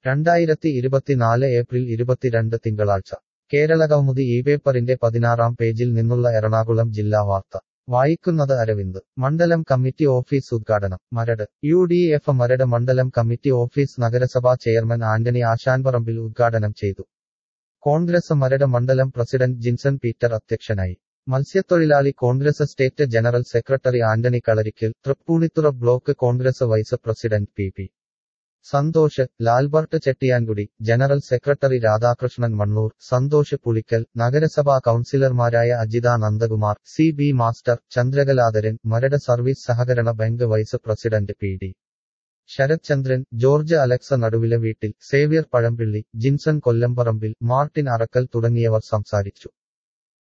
2024 April 22 തിങ്കളാഴ്ച കേരളകൗമുദി പേപ്പറിന്റെ 16-ാം പേജിൽ നിന്നുള്ള എറണാകുളം ജില്ലാ വാർത്ത വായിക്കുന്നത് അരവിന്ദ്. മണ്ഡലം കമ്മിറ്റി ഓഫീസ് ഉദ്ഘാടനം മരട്. UDF മരട് മണ്ഡലം കമ്മിറ്റി ഓഫീസ് നഗരസഭാ ചെയർമാൻ ആന്റണി ആശാൻപറമ്പിൽ ഉദ്ഘാടനം ചെയ്തു. കോൺഗ്രസ് മരട് മണ്ഡലം പ്രസിഡന്റ് ജിൻസൺ പീറ്റർ അധ്യക്ഷനായി. മത്സ്യത്തൊഴിലാളി Congress state general secretary Antony Kalarikkal, Tripunithura block Congress vice president P. Santhosh, Lalbert Chettiyankudi, general secretary Radhakrishnan Mannur, Santhosh Pulikkal, നഗരസഭാ കൗൺസിലർമാരായ Ajitha Nandakumar, CB master, Chandrakaladharan, Maradu service സഹകരണ bank vice president PD. Sarath Chandran, George Alex നടുവില വീട്ടിൽ, സേവ്യർ പഴമ്പിള്ളി, ജിൻസൺ കൊല്ലംപറമ്പിൽ, മാർട്ടിൻ അറക്കൽ തുടങ്ങിയവർ സംസാരിച്ചു.